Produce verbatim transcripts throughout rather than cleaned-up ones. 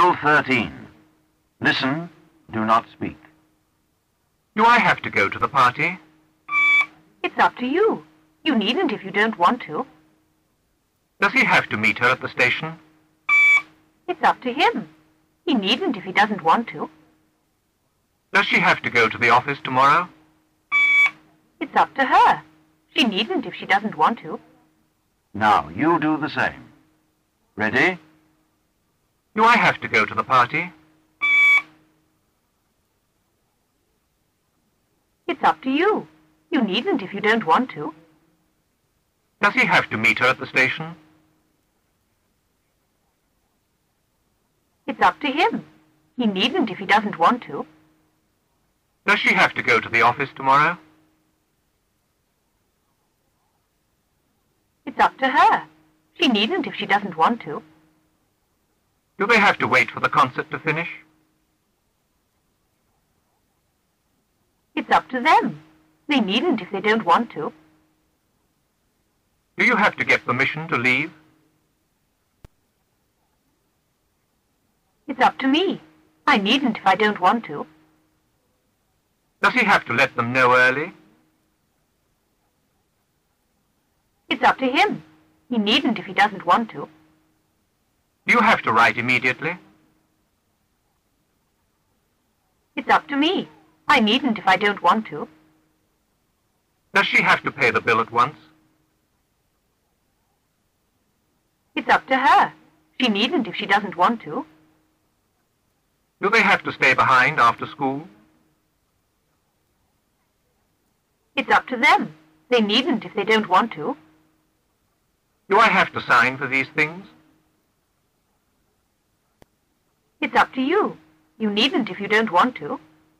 Drill thirteen. Listen, do not speak. Do I have to go to the party? It's up to you. You needn't if you don't want to. Does he have to meet her at the station? It's up to him. He needn't if he doesn't want to. Does she have to go to the office tomorrow? It's up to her. She needn't if she doesn't want to. Now, you do the same. Ready? Do I have to go to the party? It's up to you. You needn't if you don't want to. Does he have to meet her at the station? It's up to him. He needn't if he doesn't want to. Does she have to go to the office tomorrow? It's up to her. She needn't if she doesn't want to. Do they have to wait for the concert to finish? It's up to them. They needn't if they don't want to. Do you have to get permission to leave? It's up to me. I needn't if I don't want to. Does he have to let them know early? It's up to him. He needn't if he doesn't want to. Do you have to write immediately? It's up to me. I needn't if I don't want to. Does she have to pay the bill at once? It's up to her. She needn't if she doesn't want to. Do they have to stay behind after school? It's up to them. They needn't if they don't want to. Do I have to sign for these things? It's up to you. You needn't if you don't want to.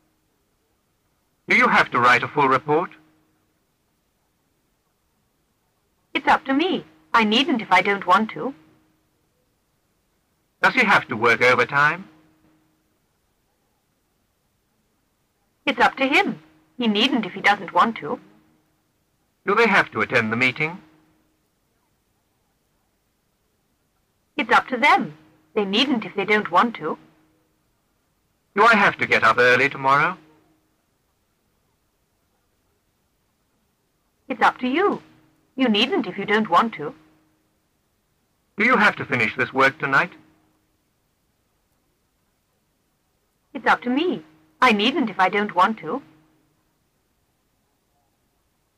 Do you have to write a full report? It's up to me. I needn't if I don't want to. Does he have to work overtime? It's up to him. He needn't if he doesn't want to. Do they have to attend the meeting? It's up to them. They needn't if they don't want to. Do I have to get up early tomorrow? It's up to you. You needn't if you don't want to. Do you have to finish this work tonight? It's up to me. I needn't if I don't want to.